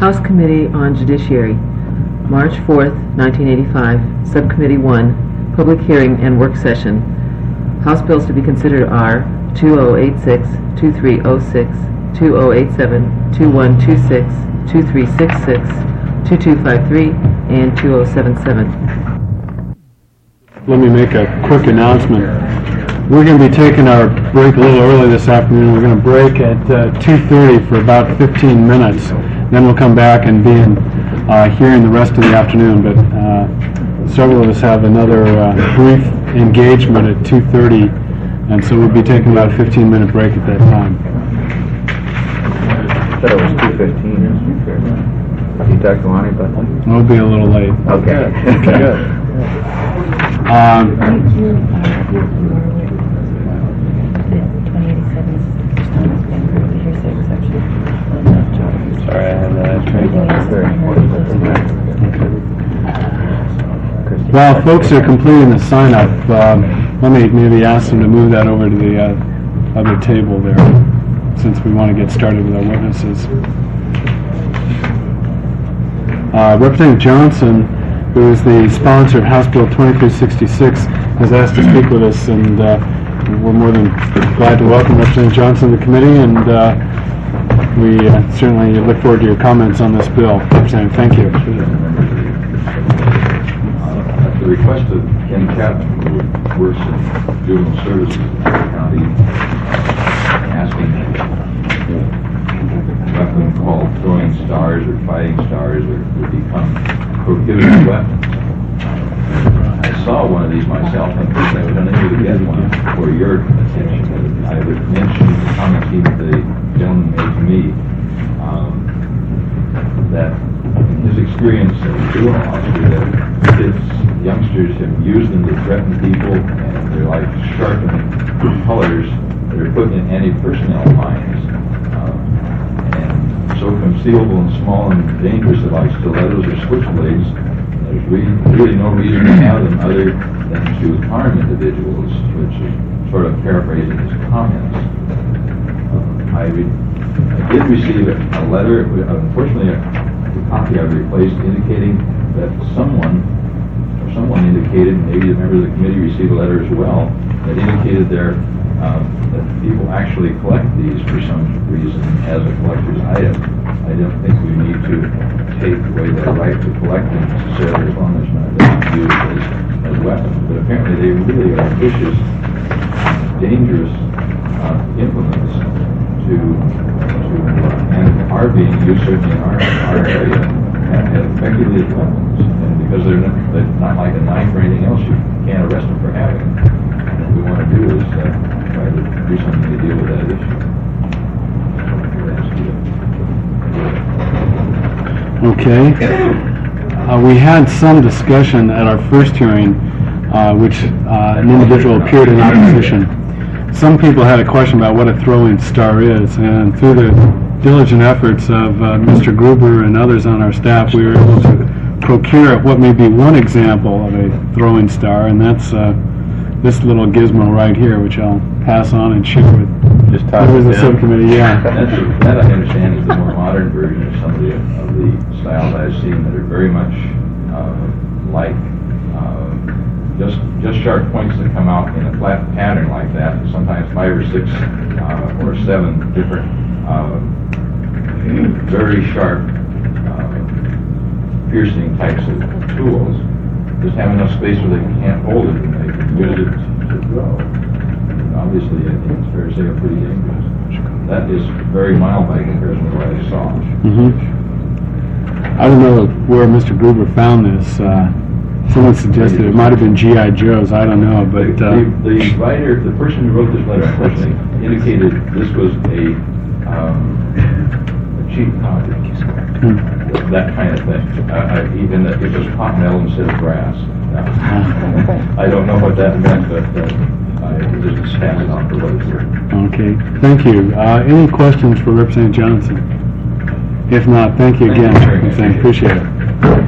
House Committee on Judiciary, March 4th, 1985, Subcommittee 1, Public Hearing and Work Session. House bills to be considered are 2086, 2306, 2087, 2126, 2366, 2253, and 2077. Let me make a quick announcement. We're going to be taking our break a little early this afternoon. We're going to break at 2:30 for about 15 minutes. Then we'll come back and be in hearing the rest of the afternoon. But several of us have another brief engagement at 2:30, and so we'll be taking about a 15-minute break at that time. I thought it was 2:15. Have you talked to Lonnie about that? We'll be a little late. Okay. Good. Sorry, I had While folks are completing the sign-up, let me maybe ask them to move that over to the other table there, since we want to get started with our witnesses. Representative Johnson, who is the sponsor of House Bill 2366, has asked to speak with us, and we're more than glad to welcome Representative Johnson to the committee, and we certainly look forward to your comments on this bill. Representative, thank you. At the request of Ken Captain, who works in juvenile services in the county, asking weapon called throwing stars or fighting stars would become prohibited weapons. I saw one of these myself, and I was unable to get one for your attention. I would mention the comments the gentleman made to me, that in his experience as a juvenile officer, that youngsters have used them to threaten people, and they're like sharpened colors that are put in anti-personnel lines, and so concealable and small and dangerous that like stilettos or switchblades. There's really no reason to have them other than to harm individuals, which is sort of paraphrasing his comments. I did receive a letter, unfortunately a copy I've replaced, indicating that someone indicated, maybe a member of the committee received a letter as well, that indicated that people actually collect these for some reason as a collector's item. I don't think we need to take away the right to collect them necessarily, as long as they're not used as weapons. But apparently they really are vicious, dangerous implements and are being used certainly in our area and effectively as weapons. And because they're not like a knife or anything else, you can't arrest them for having them. And what we want to do is try to do something to deal with that issue. Okay. We had some discussion at our first hearing, which an individual appeared in opposition. Some people had a question about what a throwing star is, and through the diligent efforts of Mr. Gruber and others on our staff, we were able to procure what may be one example of a throwing star, and that's this little gizmo right here, which I'll pass on and share with members of the subcommittee. Yeah. That I understand is the more modern version of some of the styles I've seen that are very much like just sharp points that come out in a flat pattern like that, and sometimes 5 or 6 or 7 different very sharp piercing types of tools. Just have enough space where they can't hold it and they can use it to throw. And obviously, I think it's fair to say they're pretty dangerous. That is very mild by comparison to what I saw. I don't know where Mr. Gruber found this. Someone suggested it might have been G.I. Joe's. I don't know, but the writer, the person who wrote this letter, unfortunately, indicated this was a cheap powder, that kind of thing. Even that it was hot metal instead of brass. I don't know what that meant, but I just pass it on for what it's worth. Okay, thank you. Any questions for Representative Johnson? If not, thank you again. I appreciate it.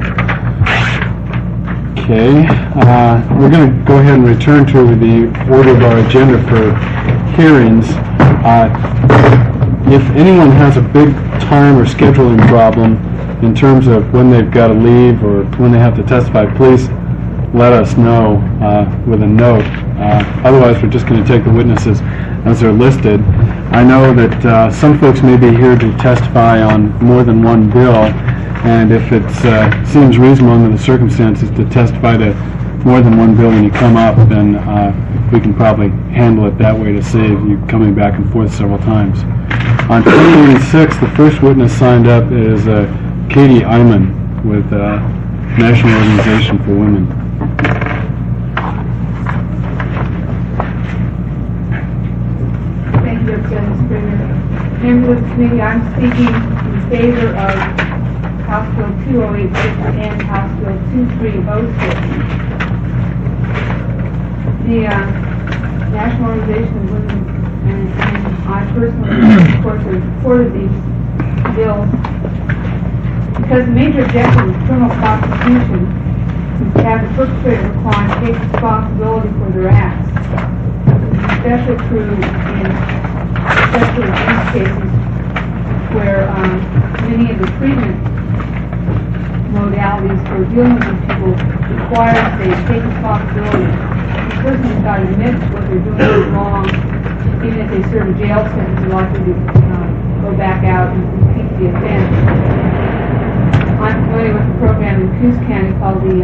Okay, we're going to go ahead and return to the order of our agenda for hearings. If anyone has a big time or scheduling problem, in terms of when they've got to leave or when they have to testify, please let us know with a note. Otherwise, we're just going to take the witnesses as they're listed. I know that some folks may be here to testify on more than one bill, and if it seems reasonable under the circumstances to testify to more than one bill when you come up, then we can probably handle it that way to save you coming back and forth several times. On 2086, the first witness signed up is Katie Iman with National Organization for Women. Thank you, Representative Springer. Members of the committee, I'm speaking in favor of House Bill 2086 and House Bill 2306. The National Organization of Women and I personally, of course, have supported these bills because the major objective of criminal prosecution is to have the perpetrator of crime take responsibility for their acts. Especially true in these cases where many of the treatment modalities for dealing with people require that they take responsibility. The person has got to admit what they're doing is wrong. Even if they serve a jail sentence, they're likely to go back out and repeat the offense. I'm familiar with a program in Coos County called the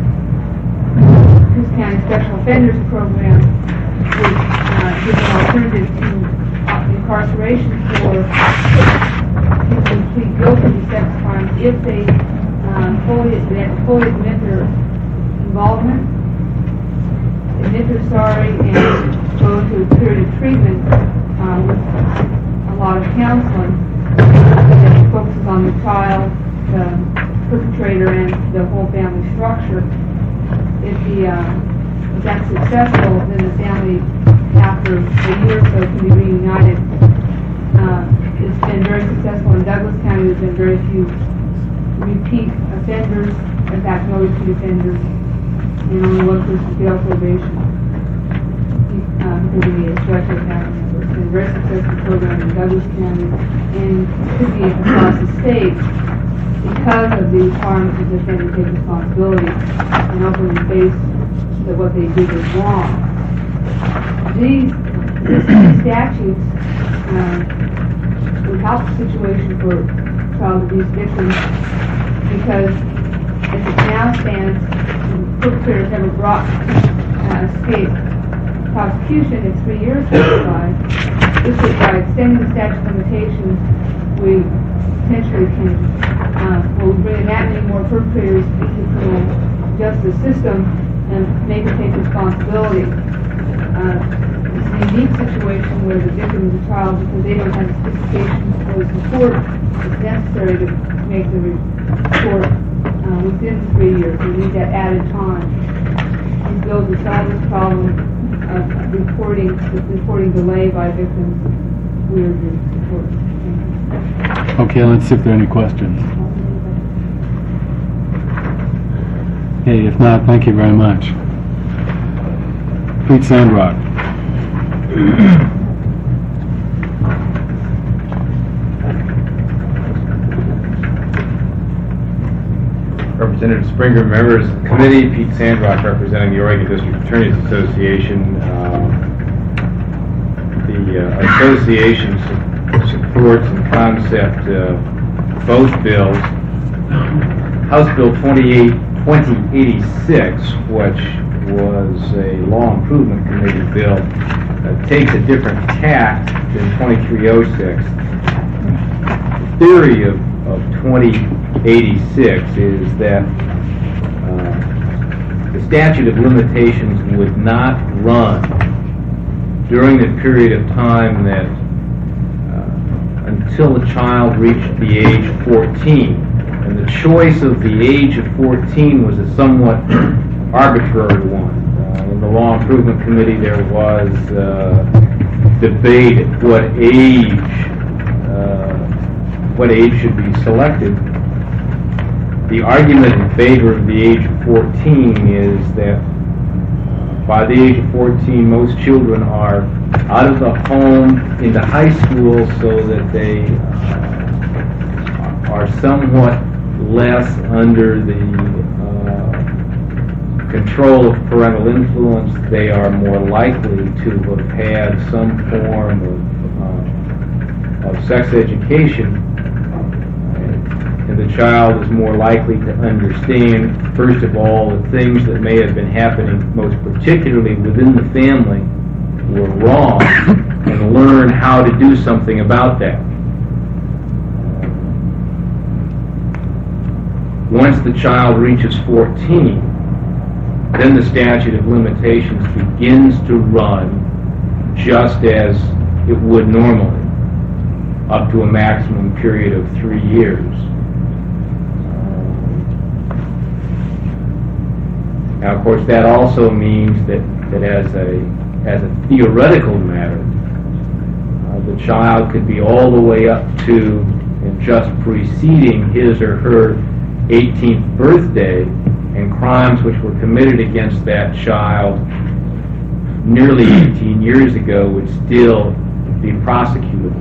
Coos County Special Offenders Program, which gives an alternative to incarceration for people who plead guilty to sex crimes if they fully admit their involvement, admit they're sorry, and go to a period of treatment with a lot of counseling that focuses on the child, the perpetrator, and the whole family structure. If that's successful, then the family, after a year or so, can be reunited. It's been very successful in Douglas County. There's been very few repeat offenders, in fact, no repeat offenders, and only one person jail probation because of the special family member. It's been a very successful program in Douglas County and could be across the state because of the requirement of the defendant to take responsibility and openly face that what they did was wrong. These statutes would help the situation for child abuse victims because as it now stands, the perpetrators never brought escape prosecution in 3 years justified. This would, by extending the statute of limitations, we potentially can bring that many more perpetrators into the criminal justice system and make them take responsibility. It's a unique situation where the victim is a child because they don't have the sophistication or the support that's necessary to make the report within 3 years. We need that added time. These bills will solve this problem of reporting delay by victims. We are the support. Okay, let's see if there are any questions. Okay, if not, thank you very much. Pete Sandrock. Representative Springer, members of the committee, Pete Sandrock representing the Oregon District Attorneys Association. The association supports and concept both bills. House Bill 2086, which was a Law Improvement Committee bill, takes a different tack than 2306. The theory of 2086 is that the statute of limitations would not run during the period of time that until a child reached the age of 14. And the choice of the age of 14 was a somewhat arbitrary one. In the Law Improvement Committee, there was debate at what age should be selected. The argument in favor of the age of 14 is that by the age of 14, most children are out of the home into high school so that they are somewhat less under the control of parental influence, they are more likely to have had some form of sex education, and the child is more likely to understand, first of all, the things that may have been happening, most particularly within the family, were wrong, and learn how to do something about that. Once the child reaches 14, then the statute of limitations begins to run just as it would normally, up to a maximum period of 3 years. Now, of course, that also means that as a theoretical matter, the child could be all the way up to and just preceding his or her 18th birthday, and crimes which were committed against that child nearly 18 years ago would still be prosecutable.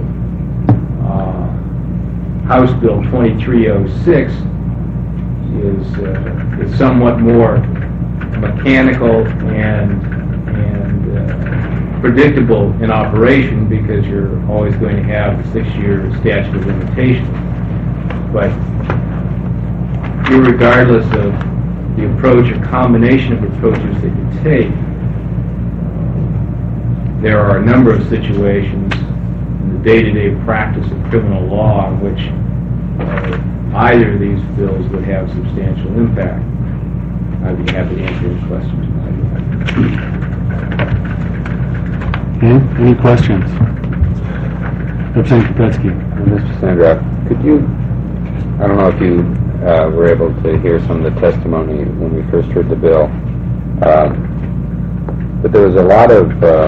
House Bill 2306 is somewhat more mechanical and predictable in operation, because you're always going to have the 6-year statute of limitations. But irregardless of the approach or combination of approaches that you take, there are a number of situations in the day-to-day practice of criminal law in which either of these bills would have substantial impact. I'd be happy to answer any questions. Okay, any questions? Representative Kopetsky. Mr. Sandrock, could you, I don't know if you were able to hear some of the testimony when we first heard the bill, but there was a lot of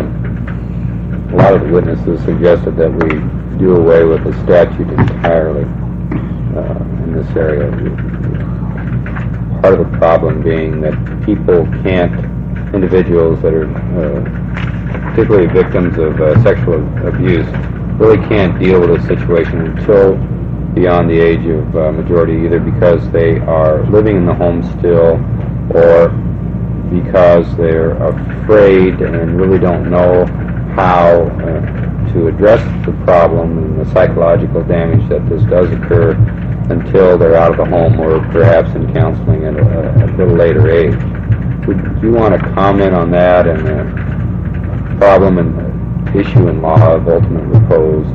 witnesses suggested that we do away with the statute entirely in this area. Part of the problem being that individuals that are particularly victims of sexual abuse, really can't deal with a situation until beyond the age of majority, either because they are living in the home still or because they're afraid and really don't know how to address the problem and the psychological damage that this does occur until they're out of the home or perhaps in counseling at a little later age. Would you want to comment on that and the problem and the issue in law of ultimate repose?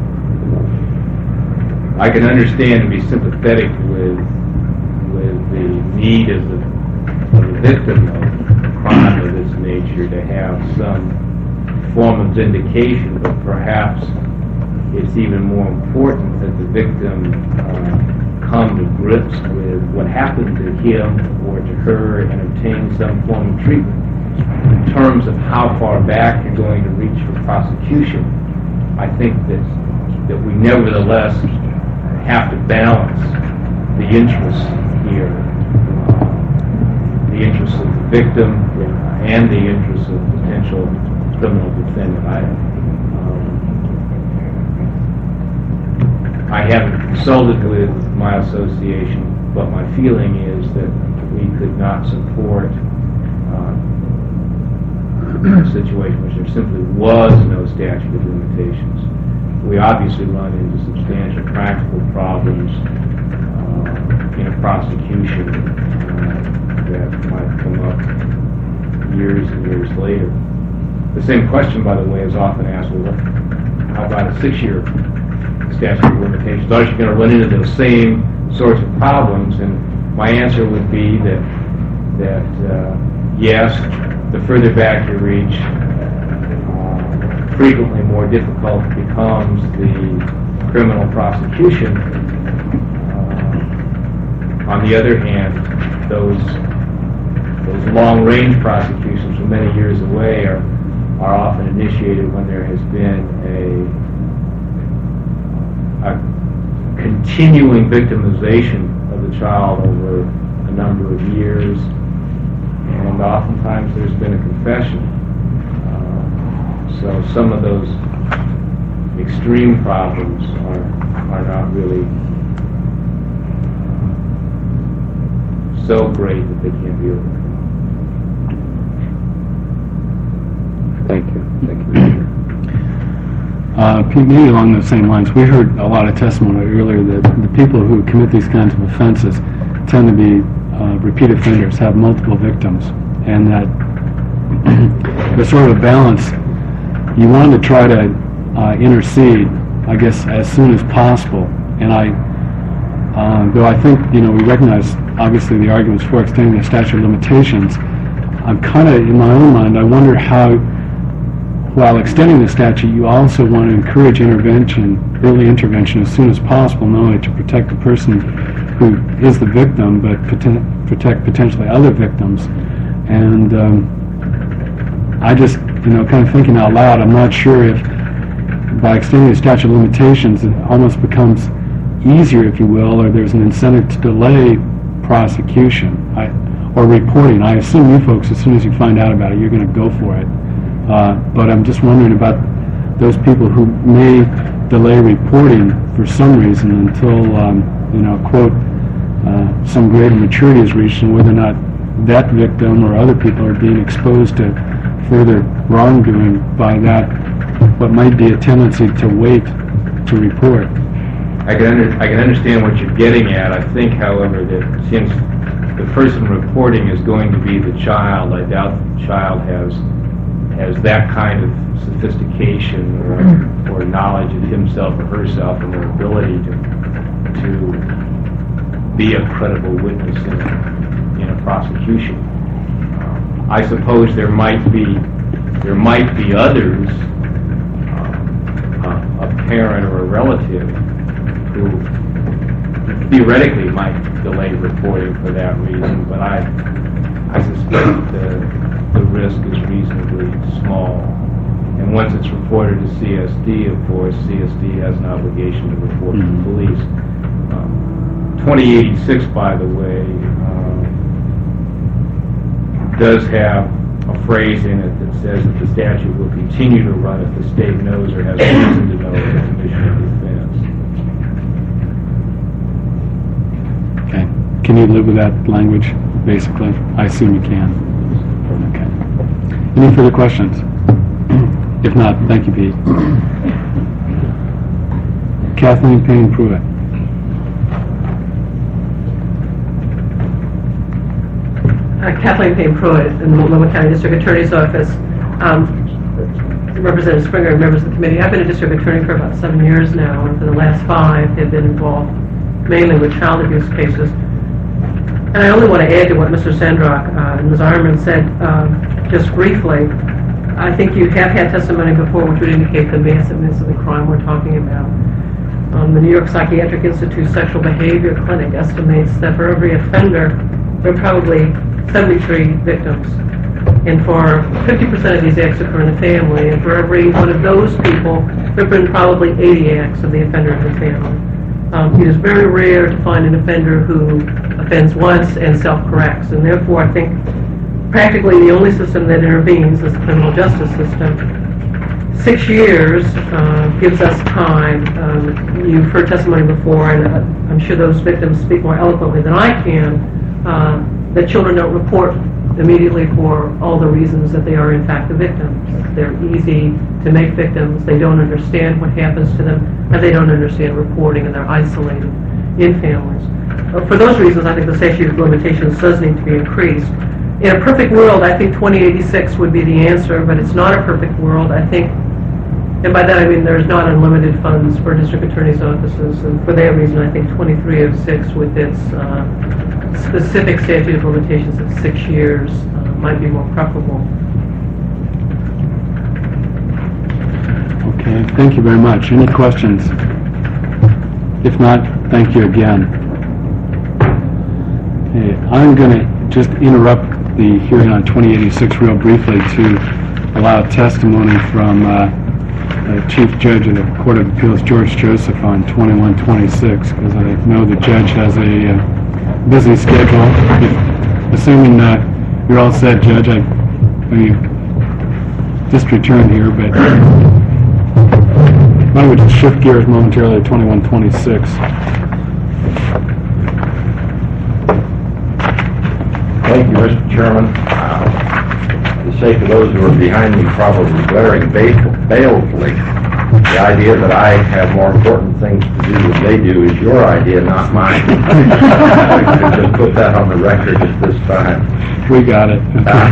I can understand and be sympathetic with the need of the victim of a crime of this nature to have some form of vindication, but perhaps it's even more important that the victim come to grips with what happened to him or to her and obtain some form of treatment. In terms of how far back you're going to reach for prosecution, I think that we nevertheless have to balance the interests here, the interests of the victim and the interests of potential criminal defendant. I haven't consulted with my association, but my feeling is that we could not support a situation in which there simply was no statute of limitations. We obviously run into substantial practical problems in a prosecution that might come up years and years later. The same question, by the way, is often asked, well, how about a 6-year statute of limitations? Are you going to run into those same sorts of problems? And my answer would be that yes, the further back you reach, frequently more difficult becomes the criminal prosecution. On the other hand, those long-range prosecutions from many years away are often initiated when there has been a continuing victimization of the child over a number of years, and oftentimes there's been a confession. So some of those extreme problems are not really so great that they can't be overcome. Thank you. Pete, maybe along those same lines, we heard a lot of testimony earlier that the people who commit these kinds of offenses tend to be repeat offenders, have multiple victims, and that there's sort of a balance. You want to try to intercede, I guess, as soon as possible. And though I think, we recognize, obviously, the arguments for extending the statute of limitations, I'm kind of, in my own mind, I wonder how, while extending the statute, you also want to encourage intervention, early intervention, as soon as possible, not only to protect the person who is the victim, but protect potentially other victims. And I just, kind of thinking out loud, I'm not sure if by extending the statute of limitations, it almost becomes easier, if you will, or there's an incentive to delay prosecution or reporting. I assume you folks, as soon as you find out about it, you're going to go for it. But I'm just wondering about those people who may delay reporting for some reason until, quote, some greater maturity is reached, and whether or not that victim or other people are being exposed to further wrongdoing by that, what might be a tendency to wait to report. I can understand what you're getting at. I think, however, that since the person reporting is going to be the child, I doubt the child has that kind of sophistication or knowledge of himself or herself and their ability to be a credible witness in a prosecution. I suppose there might be others, a parent or a relative, who theoretically might delay reporting for that reason, but I suspect the risk is reasonably small. And once it's reported to CSD, of course, CSD has an obligation to report to the police. 2086, by the way, does have a phrase in it that says that the statute will continue to run if the state knows or has reason to know of the commission of the offense. Okay. Can you live with that language, basically? I assume you can. Okay. Any further questions? If not, thank you, Pete. Kathleen Payne Pruitt. Kathleen Payne Pruitt in the Multnomah County District Attorney's Office. Representative Springer and members of the committee. I've been a district attorney for about 7 years now, and for the last 5 have been involved mainly with child abuse cases. And I only want to add to what Mr. Sandrock and Ms. Ironman said just briefly. I think you have had testimony before which would indicate the massiveness of the crime we're talking about. The New York Psychiatric Institute Sexual Behavior Clinic estimates that for every offender, there are probably 73 victims. And for 50% of these acts occur in the family, and for every one of those people, there have been probably 80 acts of the offender in the family. It is very rare to find an offender who offends once and self-corrects, and therefore I think practically the only system that intervenes is the criminal justice system. 6 years gives us time. You've heard testimony before, and I'm sure those victims speak more eloquently than I can, that children don't report immediately for all the reasons that they are in fact the victims. They're easy to make victims, they don't understand what happens to them, and they don't understand reporting, and they're isolated in families. For those reasons, I think the statute of limitations does need to be increased. In a perfect world, I think 2086 would be the answer, but it's not a perfect world. I think, and by that I mean there's not unlimited funds for district attorneys' offices, and for that reason I think 2306 with its specific statute of limitations of 6 years might be more preferable. Okay, thank you very much. Any questions? If not, thank you again. Okay, I'm going to just interrupt the hearing on 2086 real briefly to allow testimony from Chief Judge of the Court of Appeals, George Joseph, on 2126, because I know the judge has a busy schedule. Assuming you're all set, Judge, I just returned here, but why don't we just shift gears momentarily to 2126. Thank you, Mr. Chairman. For the sake of those who are behind me probably glaring balefully, the idea that I have more important things to do than they do is your idea, not mine. I should just put that on the record at this time. We got it.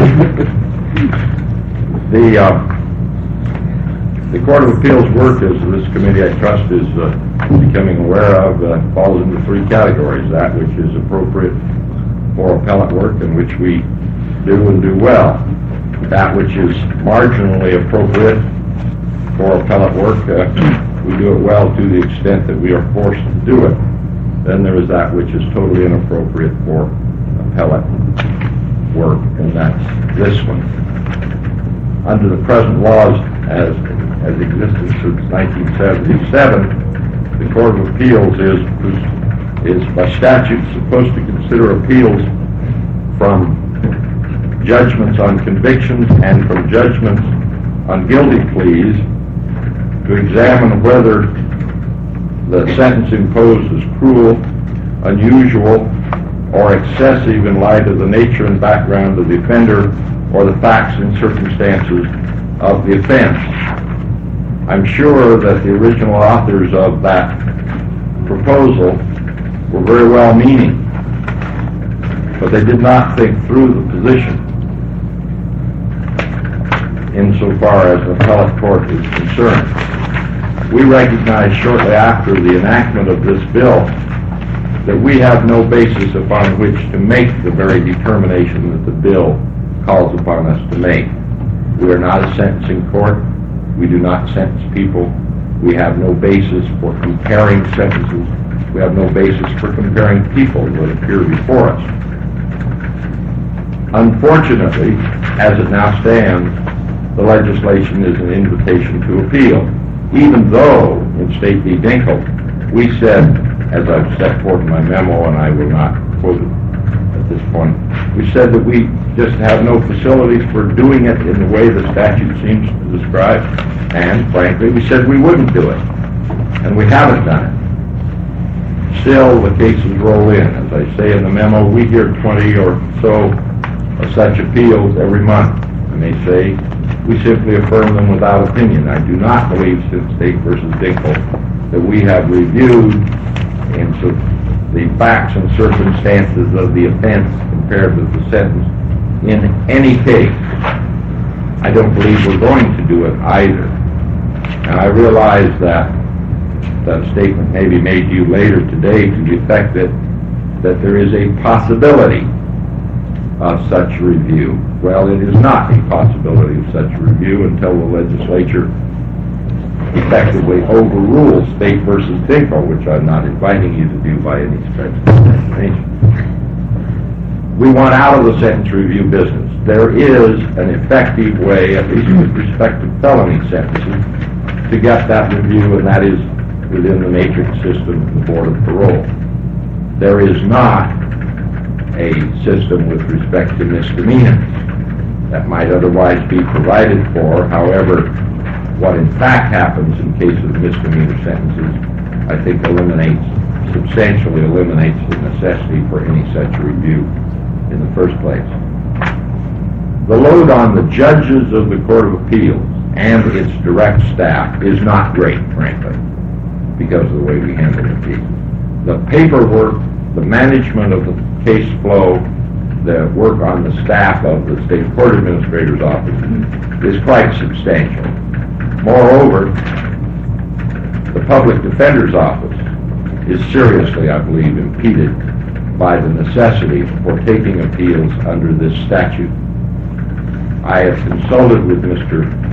The Court of Appeals work, as this committee, I trust, is becoming aware of, falls into three categories: that which is appropriate for appellate work and which we do and do well; that which is marginally appropriate for appellate work, we do it well to the extent that we are forced to do it. Then there is that which is totally inappropriate for appellate work, and that's this one. Under the present laws as existed since 1977, the Court of Appeals is by statute supposed to consider appeals from judgments on convictions and from judgments on guilty pleas to examine whether the sentence imposed is cruel, unusual, or excessive in light of the nature and background of the offender or the facts and circumstances of the offense. I'm sure that the original authors of that proposal were very well-meaning, but they did not think through the position insofar as the appellate court is concerned. We recognized shortly after the enactment of this bill that we have no basis upon which to make the very determination that the bill calls upon us to make. We are not a sentencing court. We do not sentence people. We have no basis for comparing sentences. We have no basis for comparing people that appear before us. Unfortunately, as it now stands, the legislation is an invitation to appeal, even though in State v. Dinkle we said, as I've set forth in my memo, and I will not quote it at this point, we said that we just have no facilities for doing it in the way the statute seems to describe, and frankly we said we wouldn't do it, and we haven't done it. Still, the cases roll in. As I say in the memo, we hear 20 or so of such appeals every month, and they say we simply affirm them without opinion. I do not believe, since State v. Dinkle, that we have reviewed into the facts and circumstances of the offense compared with the sentence in any case. I don't believe we're going to do it either. And I realize that a statement may be made to you later today to the effect that there is a possibility of such review. Well, it is not a possibility of such review until the legislature effectively overrules State v. Dinkle, which I'm not inviting you to do by any stretch of the imagination. We want out of the sentence review business. There is an effective way, at least with respect to felony sentences, to get that review, and that is within the matrix system of the Board of Parole. There is not a system with respect to misdemeanors that might otherwise be provided for. However, what in fact happens in case of misdemeanor sentences, I think substantially eliminates the necessity for any such review in the first place. The load on the judges of the Court of Appeals and its direct staff is not great, frankly, because of the way we handle the cases. The paperwork, the management of the case flow, the work on the staff of the State Court Administrator's Office is quite substantial. Moreover, the Public Defender's Office is seriously, I believe, impeded by the necessity for taking appeals under this statute. I have consulted with the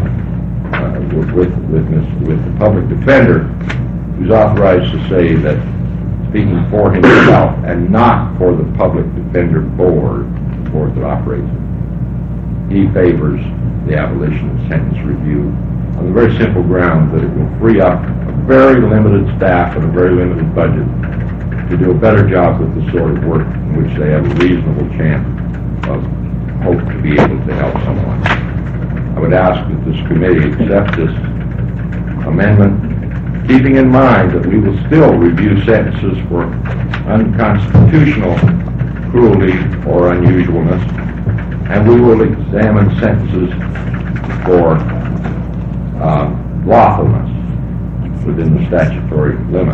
Public Defender, who's authorized to say that, speaking for himself and not for the Public Defender Board, the board that operates it, he favors the abolition of sentence review on the very simple ground that it will free up a very limited staff and a very limited budget to do a better job with the sort of work in which they have a reasonable chance of hope to be able to help someone. I would ask that this committee accept this amendment, keeping in mind that we will still review sentences for unconstitutional cruelty or unusualness, and we will examine sentences for lawfulness within the statutory limit.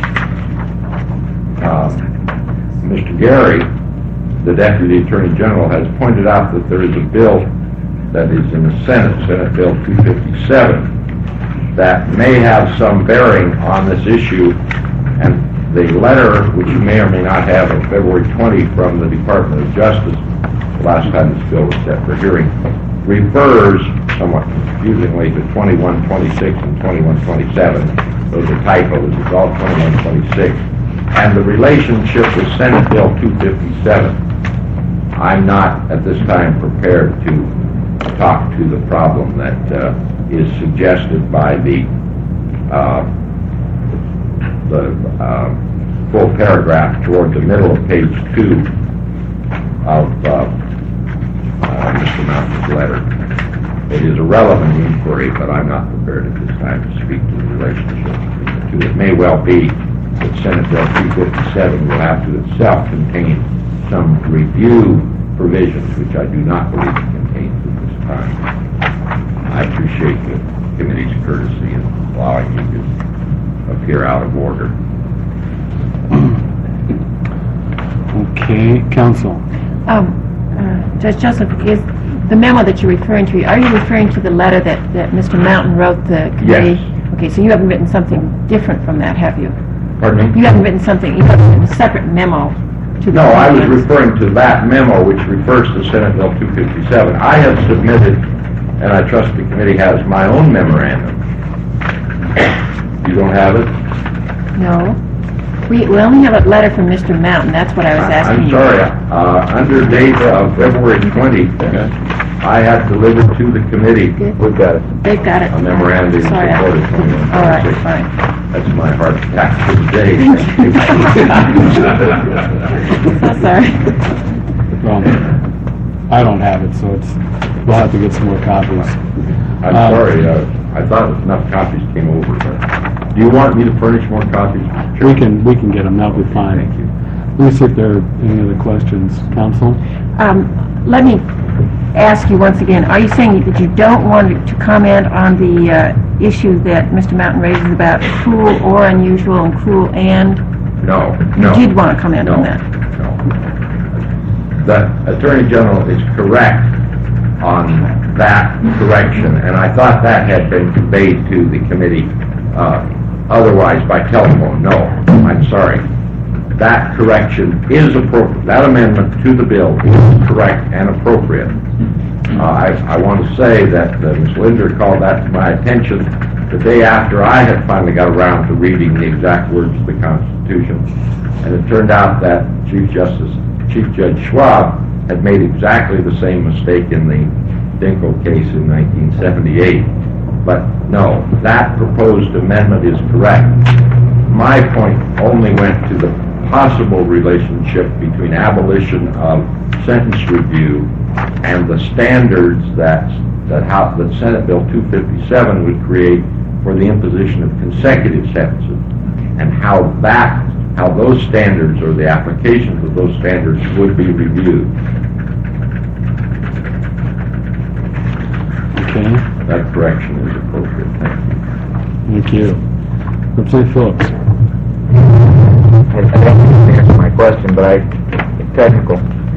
Mr. Gary, the Deputy Attorney General, has pointed out that there is a bill that is in the Senate, Senate Bill 257, that may have some bearing on this issue, and the letter, which you may or may not have, of February 20 from the Department of Justice, the last time this bill was set for hearing, refers somewhat confusingly to 2126 and 2127. Those are typos. It's all 2126. And the relationship with Senate Bill 257. I'm not, at this time, prepared to talk to the problem that is suggested by the full paragraph toward the middle of page 2 of Mr. Mountain's letter. It is a relevant inquiry, but I'm not prepared at this time to speak to the relationship between the two. It may well be that Senate Bill 257 will have to itself contain some review provisions, which I do not believe it contains at this time. I appreciate the committee's courtesy in allowing me to appear out of order. Okay, counsel. Judge Joseph, is the memo that you're referring to, are you referring to the letter that Mr. Mountain wrote the committee? Yes. Okay, so you haven't written something different from that, have you? Pardon me? You haven't written something, you haven't written a separate memo to the No, I was committee? referring to that memo, which refers to Senate Bill 257. I have submitted, and I trust the committee has, my own memorandum. You don't have it? No. We only have a letter from Mr. Mountain, that's what I was asking I'm you. sorry. Under date of February 20, I had delivered to the committee We've got it. They've got it. a memorandum in Sorry. support of 2126. All right, fine. That's my heart attack for the day. So sorry. Well, I don't have it, so we'll have to get some more copies. I'm sorry. I thought enough copies came over. But do you want me to furnish more copies? We can get them, that'll be fine. Thank you. Let me see if there are any other questions. Counsel? Let me ask you once again, are you saying that you don't want to comment on the issue that Mr. Mountain raises about cruel or unusual and cruel and? No. You did want to comment on that? No. The Attorney General is correct on that correction, and I thought that had been conveyed to the committee otherwise by telephone. No, I'm sorry. That correction is appropriate. That amendment to the bill is correct and appropriate. I want to say that Ms. Linder called that to my attention the day after I had finally got around to reading the exact words of the Constitution, and it turned out that Chief Judge Schwab had made exactly the same mistake in the Dinkle case in 1978. But no, that proposed amendment is correct. My point only went to the possible relationship between abolition of sentence review and the standards that Senate Bill 257 would create for the imposition of consecutive sentences, and how those standards or the applications of those standards would be reviewed. Okay. That correction is appropriate. Thank you. Thank you. Representative Phillips? I don't answer my question, but technical.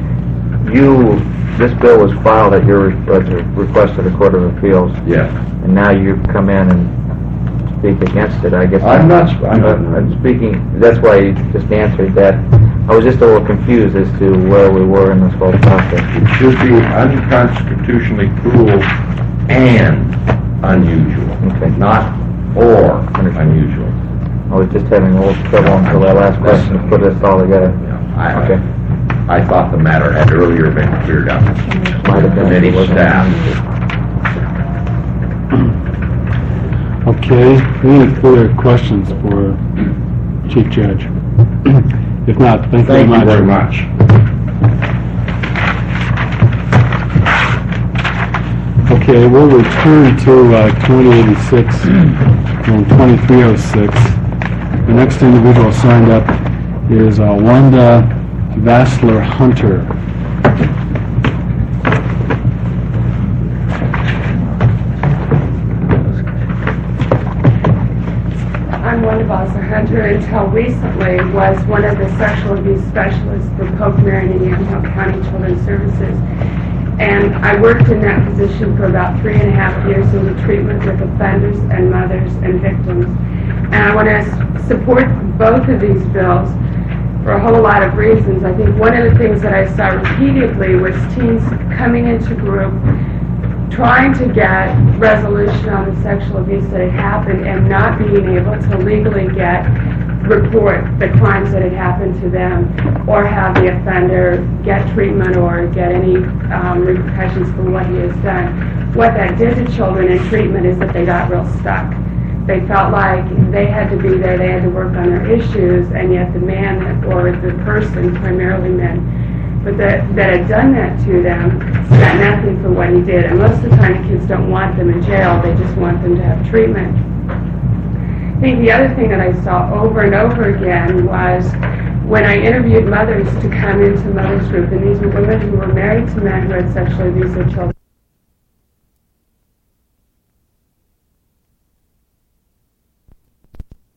This bill was filed at your request of the Court of Appeals, Yes. and now you've come in and speak against it. I guess I'm not speaking. That's why you just answered that. I was just a little confused as to where we were in this whole process. It should be unconstitutionally cruel and unusual, Okay. not or unusual. I was just having a little trouble until that last question to put this all together. Okay. I thought the matter had earlier been cleared up. Might have been. Committee staff. Okay. Any further questions for Chief Judge? If not, thank you very much. Okay, we'll return to 2086 and 2306. The next individual signed up is Wanda Vassler Hunter. I'm Wanda Vassler Hunter. Until recently was one of the sexual abuse specialists for Polk, Marion, and Yamhill County Children's Services. And I worked in that position for about 3.5 years in the treatment with offenders and mothers and victims. And I want to support both of these bills for a whole lot of reasons. I think one of the things that I saw repeatedly was teens coming into group, trying to get resolution on the sexual abuse that had happened and not being able to legally report the crimes that had happened to them or have the offender get treatment or get any repercussions for what he has done. What that did to children in treatment is that they got real stuck. They felt like they had to be there, they had to work on their issues, and yet the man or the person, primarily men, but that had done that to them got nothing for what he did. And most of the time the kids don't want them in jail, they just want them to have treatment. I think the other thing that I saw over and over again was when I interviewed mothers to come into Mothers Group, and these were women who were married to men who had sexually abused their children.